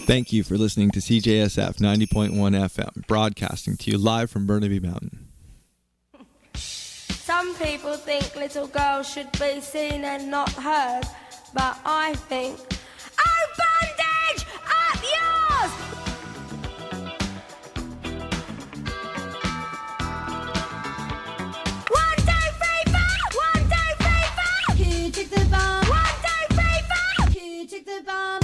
Thank you for listening to CJSF 90.1 FM, broadcasting to you live from Burnaby Mountain. Some people think little girls should be seen and not heard, but I think, oh, bondage, up yours! One, two, three, four! One, two, three, four! Here, take the bomb. One, two, three, four! Here, take the bomb.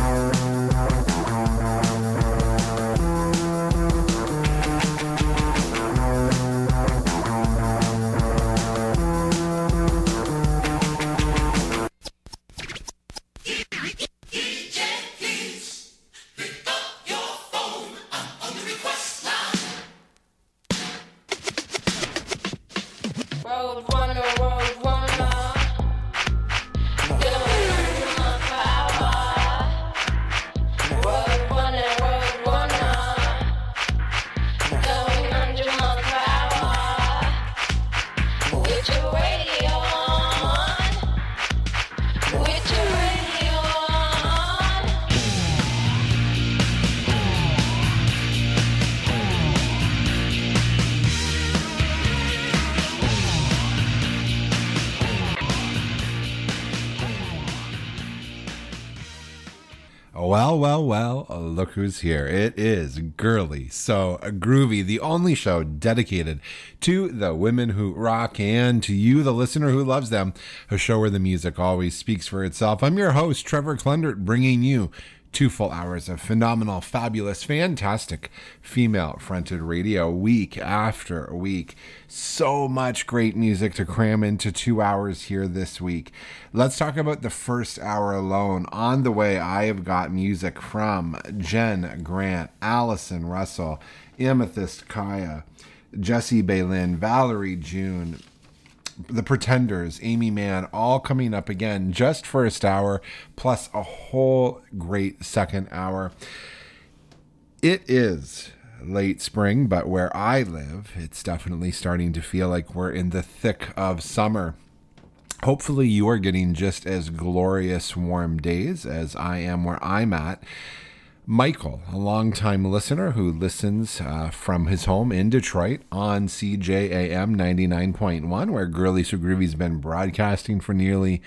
Well, look who's here. It is Girly So Groovy, the only show dedicated to the women who rock and to you, the listener who loves them, a show where the music always speaks for itself. I'm your host, Trevor Klendert, bringing you 2 full hours of phenomenal, fabulous, fantastic female-fronted radio week after week. So much great music to cram into 2 hours here this week. Let's talk about the first hour alone. On the way, I have got music from Jen Grant, Allison Russell, Amethyst Kaya, Jessie Baylin, Valerie June, The Pretenders, Amy Mann, all coming up again, just first hour, plus a whole great second hour. It is late spring, but where I live, it's definitely starting to feel like we're in the thick of summer. Hopefully you are getting just as glorious warm days as I am where I'm at. Michael, a longtime listener who listens from his home in Detroit on CJAM 99.1, where Girly So Groovy's been broadcasting for nearly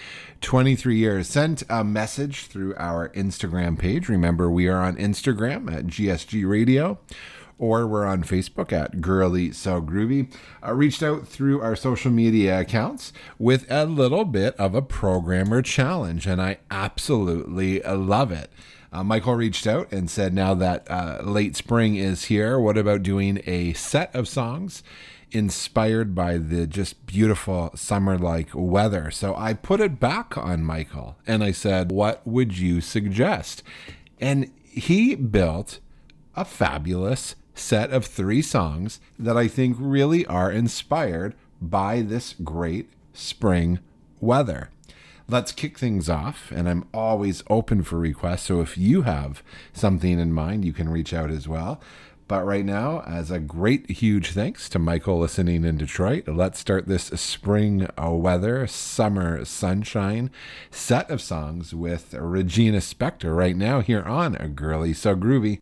23 years, sent a message through our Instagram page. Remember, we are on Instagram at GSG Radio, or we're on Facebook at Girly So Groovy. Reached out through our social media accounts with a little bit of a programmer challenge, and I absolutely love it. Michael reached out and said, now that late spring is here, what about doing a set of songs inspired by the just beautiful summer-like weather? So I put it back on Michael and I said, what would you suggest? And he built a fabulous set of 3 songs that I think really are inspired by this great spring weather. Let's kick things off, and I'm always open for requests, so if you have something in mind, you can reach out as well. But right now, as a great, huge thanks to Michael listening in Detroit, let's start this spring weather, summer sunshine set of songs with Regina Spektor right now here on A Girly So Groovy.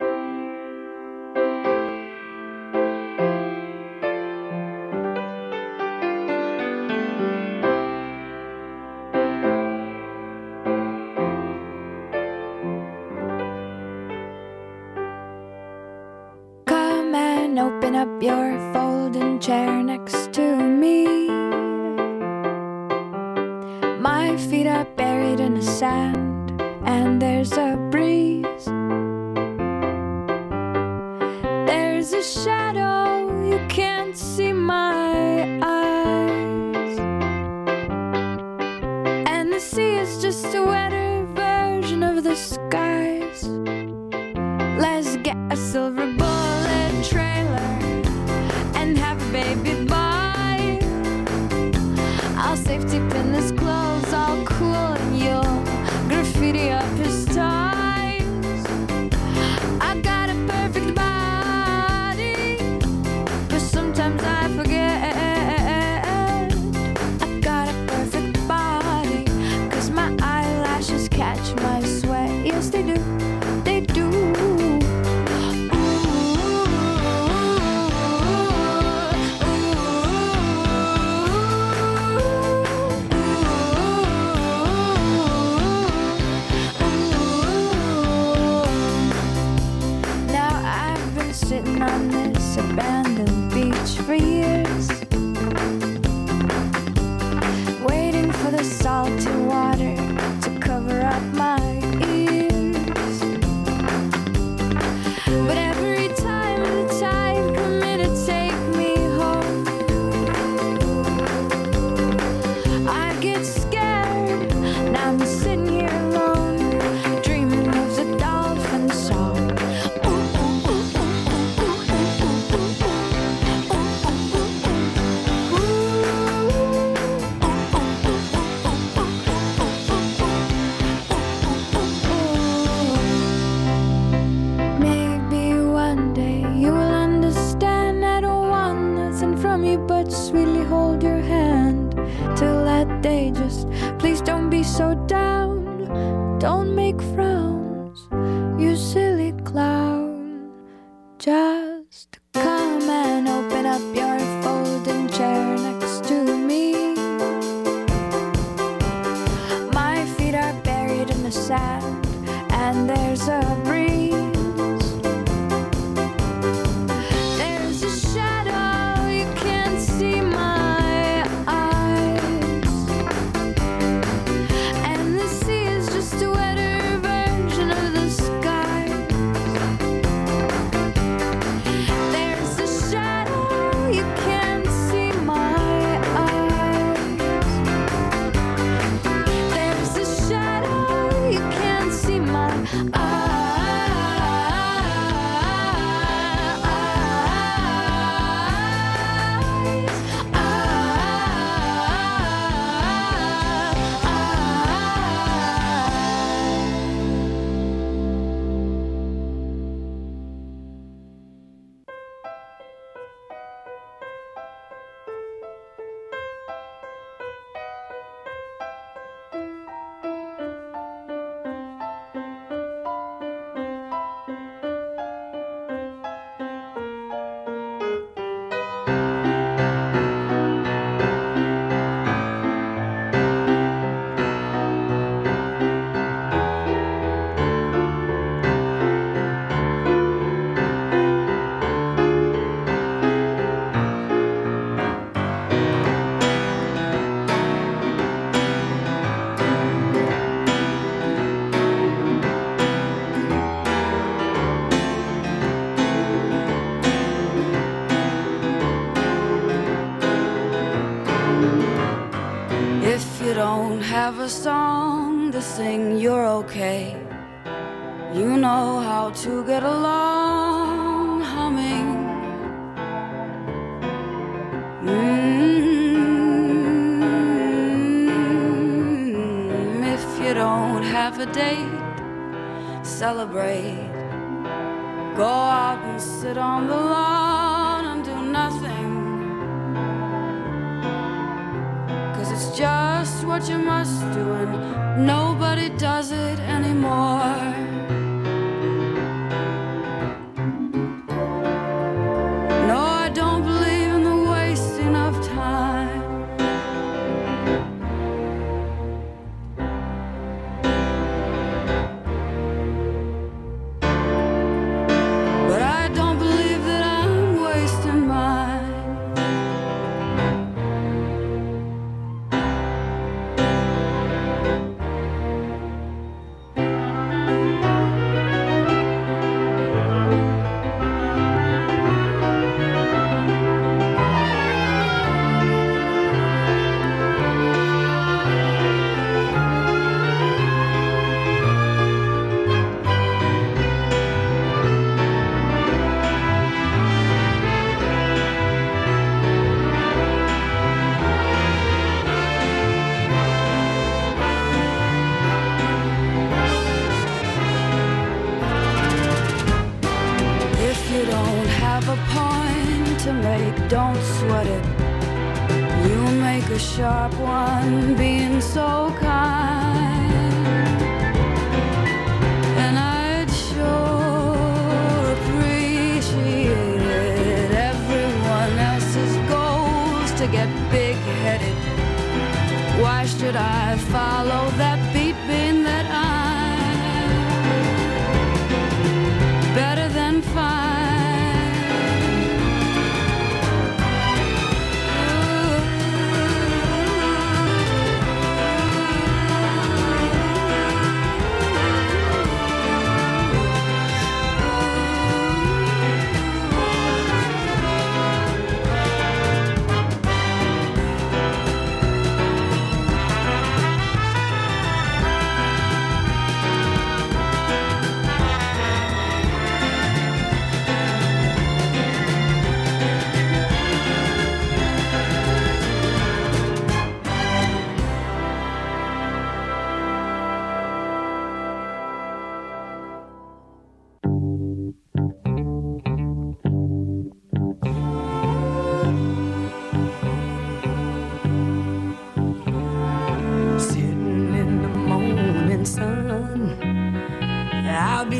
I got a perfect body. song. Maybe one day you will understand. I don't want nothing from you but sweetly hold your hand. Till that day, just please don't be so down. Don't make frowns, you silly clown. Just come and open up your folding chair next to me. My feet are buried in the sand, and there's a breeze. There's a shadow, you can't see my eyes. And the sea is just a wetter version of the sky. There's a shadow, you can't see my eyes. There's a shadow, you can't see my eyes. If you don't have a song to sing, you're okay. You know how to get along humming. If you don't have a date, celebrate. Go out and sit on the lawn and do nothing. 'Cause it's just what you must do, and nobody does it anymore. No, I don't believe in the wasting of time. But I don't believe that I'm wasting mine. If you don't have a point to make, don't sweat it. You'll make a sharp one being so kind. And I'd sure appreciate it. Everyone else's goals to get big-headed. Why should I follow that beat being that I'm better than fine?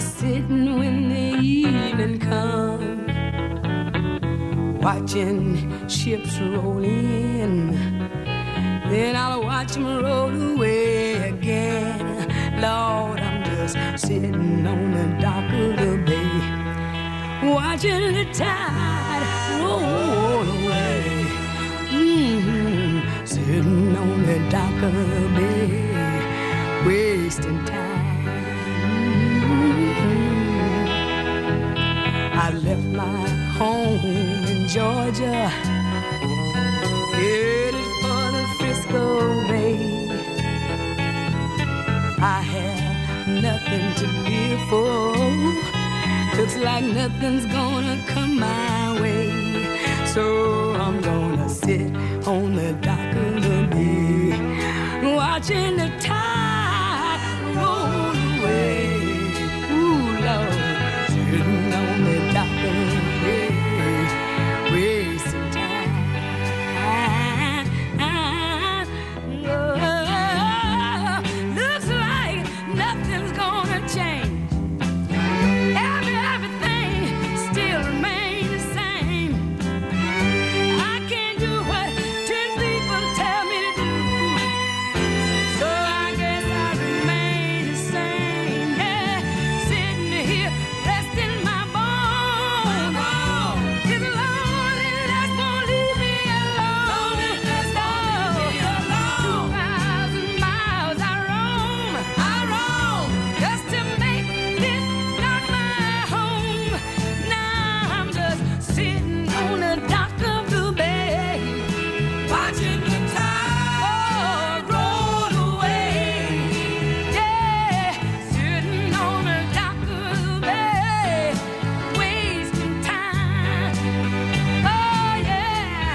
sitting when the evening comes, watching ships roll in. Then I'll watch them roll away again. Lord, I'm just sitting on the dock of the bay, watching the tide roll away. Sitting on the dock of the bay, wasting time. I left my home in Georgia, headed for the Frisco Bay. I have nothing to live for. Looks like nothing's gonna come my way. So I'm gonna sit on the dock of the bay, watching the tide roll away. Ooh, Lord, sitting on the dock of the bay, wasting time. Looks like nothing's gonna change. Everything still remains the same. I can't do what 10 people tell me to do, so I guess I remain the same. Yeah, sitting here resting my bones. This loneliness won't leave me alone. 2,000 miles I roam just to make this not my home. Now I'm just sitting on the dock of the bay, watching the tide roll away. Yeah, sitting on the dock of the bay, wasting time. Oh yeah,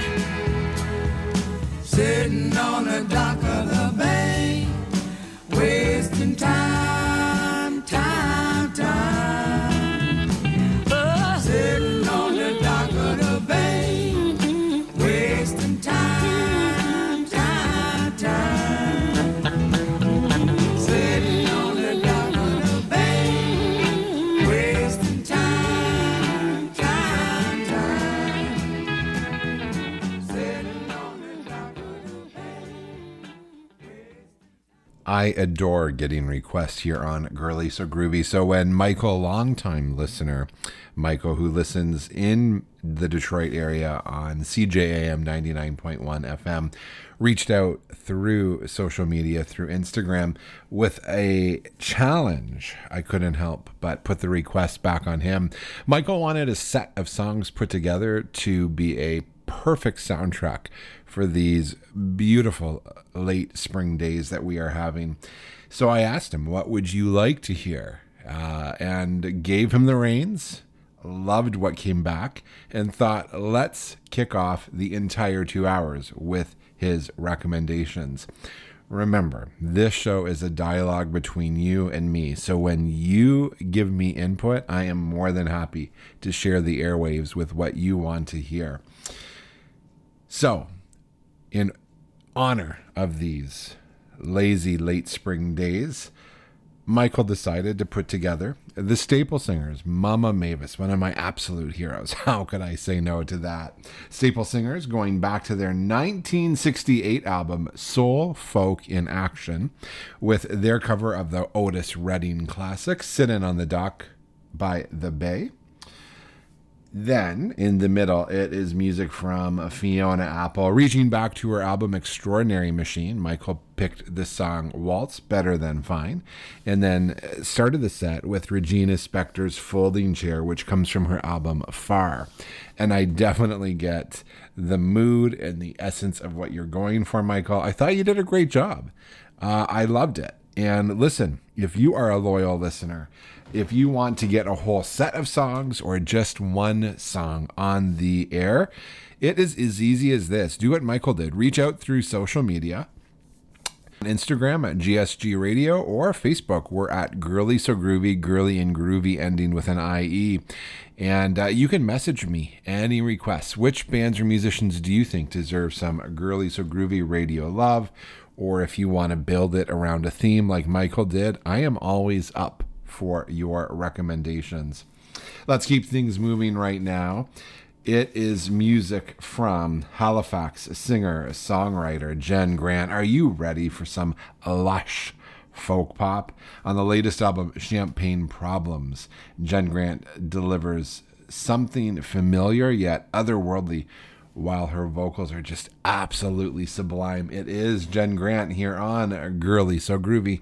sitting on the dock of the bay, wasting time, time, time. Sitting on the dock of the bay, wasting time, time, time. Sitting on the dock of the bay, wasting time, time, time. Sitting on the dock of the bay. I adore getting requests here on Girly So Groovy. So when Michael, longtime listener, Michael, who listens in the Detroit area on CJAM 99.1 FM, reached out through social media, through Instagram, with a challenge, I couldn't help but put the request back on him. Michael wanted a set of songs put together to be a perfect soundtrack for these beautiful late spring days that we are having. So I asked him, what would you like to hear? And gave him the reins, loved what came back, and thought, let's kick off the entire 2 hours with his recommendations. Remember, this show is a dialogue between you and me. So when you give me input, I am more than happy to share the airwaves with what you want to hear. So, in honor of these lazy late spring days, Michael decided to put together the Staple Singers, Mama Mavis, one of my absolute heroes. How could I say no to that? Staple Singers, going back to their 1968 album, Soul Folk in Action, with their cover of the Otis Redding classic, Sittin' on the Dock by The Bay. Then, in the middle, it is music from Fiona Apple. Reaching back to her album Extraordinary Machine, Michael picked the song Waltz, Better Than Fine, and then started the set with Regina Spektor's Folding Chair, which comes from her album Far. And I definitely get the mood and the essence of what you're going for, Michael. I thought you did a great job. I loved it. And listen, if you are a loyal listener, if you want to get a whole set of songs or just one song on the air, it is as easy as this. Do what Michael did. Reach out through social media. On Instagram at GSG Radio or Facebook, we're at Girly So Groovy, Girly and Groovy ending with an IE. And you can message me any requests. Which bands or musicians do you think deserve some Girly So Groovy radio love? Or if you want to build it around a theme like Michael did, I am always up for your recommendations. Let's keep things moving right now. It is music from Halifax singer, songwriter Jen Grant. Are you ready for some lush folk pop? On the latest album, Champagne Problems, Jen Grant delivers something familiar yet otherworldly, while her vocals are just absolutely sublime. It is Jen Grant here on Girly So Groovy.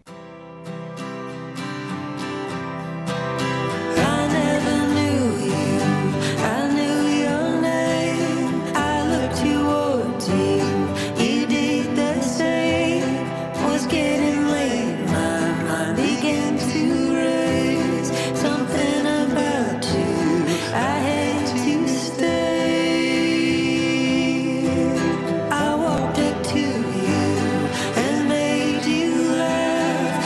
I walked up to you and made you laugh.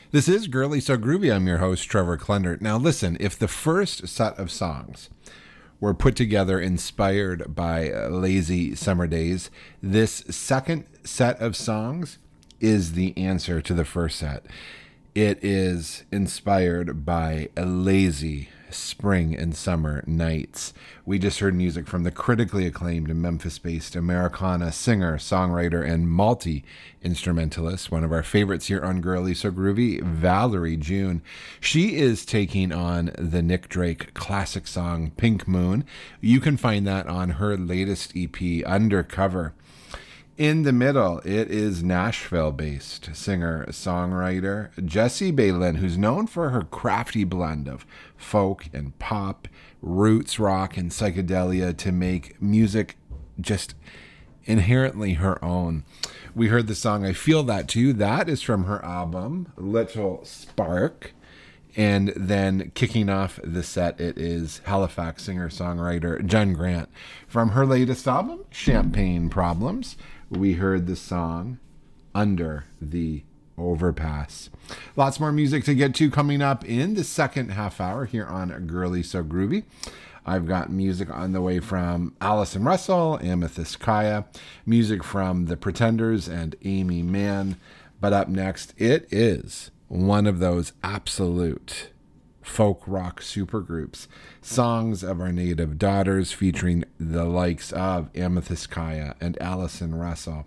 This is Girly So Groovy. I'm your host, Trevor Klendert. Now listen, if the first set of songs were put together inspired by lazy summer days, this second set of songs is the answer to the first set. It is inspired by a lazy spring and summer nights. We just heard music from the critically acclaimed Memphis-based Americana singer, songwriter, and multi-instrumentalist, one of our favorites here on Girly So Groovy, Valerie June. She is taking on the Nick Drake classic song Pink Moon. You can find that on her latest EP, Undercover. In the middle, it is Nashville-based singer-songwriter Jessie Baylin, who's known for her crafty blend of folk and pop, roots rock, and psychedelia to make music just inherently her own. We heard the song I Feel That Too. That is from her album, Little Spark. And then kicking off the set, it is Halifax singer-songwriter Jen Grant. From her latest album, Champagne Problems, we heard the song Under the Overpass. Lots more music to get to coming up in the second half hour here on Girly So Groovy. I've got music on the way from Allison Russell, Amethyst Kaya, music from The Pretenders and Amy Mann. But up next, it is one of those absolute folk rock supergroups, Songs of Our Native Daughters, featuring the likes of Amethyst Kaya and Allison Russell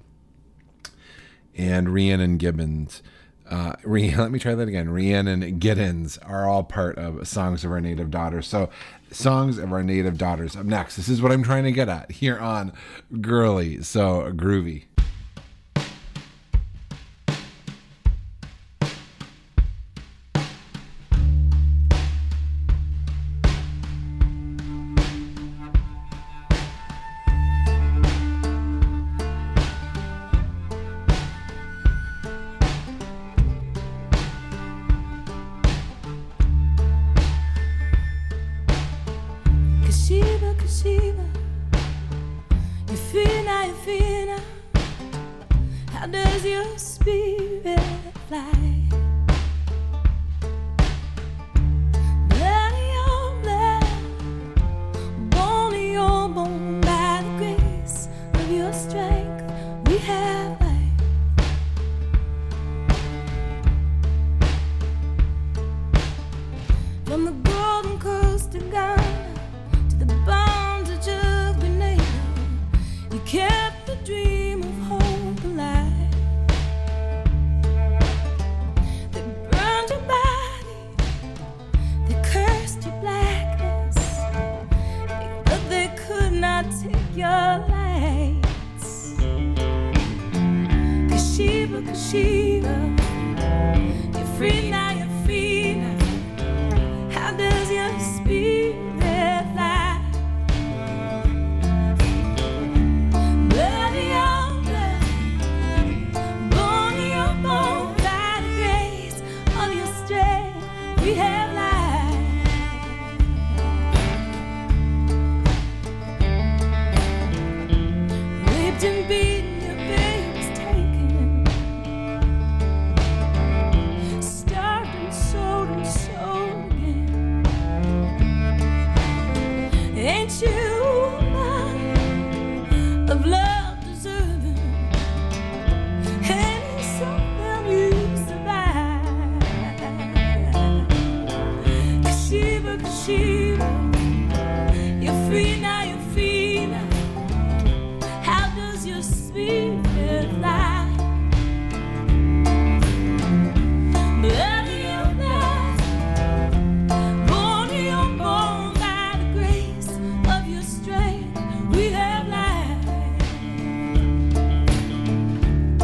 and Rhiannon Gibbons. Let me try that again. Rhiannon Giddens are all part of Songs of Our Native Daughters. So Songs of Our Native Daughters up next. This is what I'm trying to get at here on Girly So Groovy. How does your spirit fly?